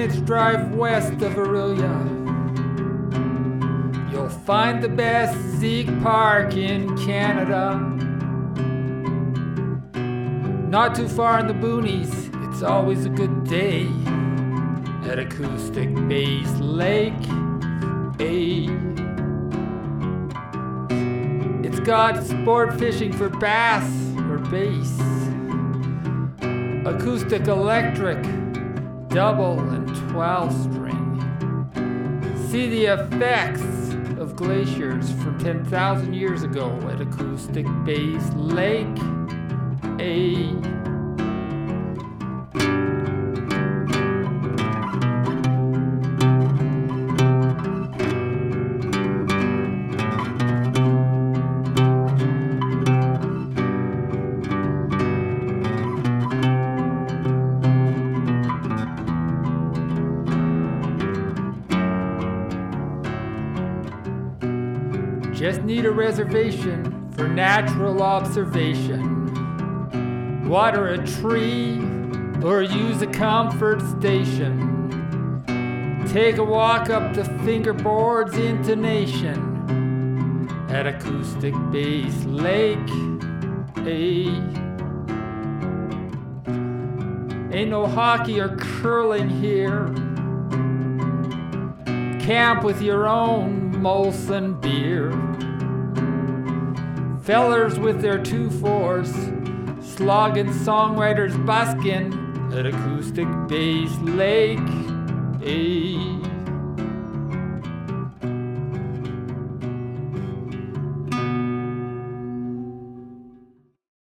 minutes drive west of Aurelia, you'll find the best Zeke Park in Canada. Not too far in the boonies, it's always a good day at Acoustic Base Lake. It's got sport fishing for bass or bass, acoustic electric, double and 12 string. See the effects of glaciers from 10,000 years ago at Acoustic Base Lake. Just need a reservation for natural observation. Water a tree or use a comfort station. Take a walk up the fingerboard's intonation at Acoustic Base Lake. Ain't no hockey or curling here. Camp with your own Molson beer. Fellers with their 2-4s, slogging songwriters buskin' at Acoustic Base Lake.